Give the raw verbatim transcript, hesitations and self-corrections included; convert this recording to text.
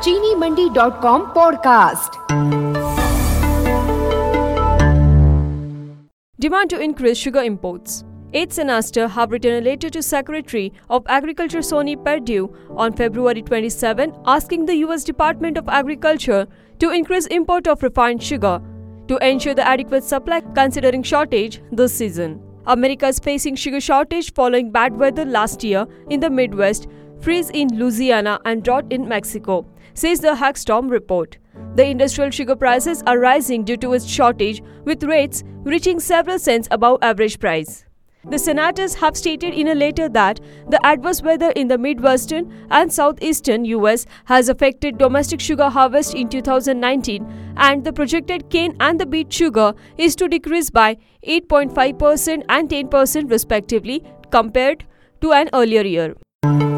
चीनी Mandi dot com podcast. Demand to increase sugar imports. Eighth Senator have written a letter to Secretary of Agriculture Sonny Perdue on February twenty-seventh asking the U S Department of Agriculture to increase import of refined sugar to ensure the adequate supply considering shortage this season. America is facing sugar shortage following bad weather last year in the Midwest, freeze in Louisiana and drought in Mexico, says the Hackstorm report. The industrial sugar prices are rising due to its shortage, with rates reaching several cents above average price. The senators have stated in a letter that the adverse weather in the Midwestern and Southeastern U S has affected domestic sugar harvest in two thousand nineteen, and the projected cane and the beet sugar is to decrease by eight point five percent and ten percent respectively compared to an earlier year.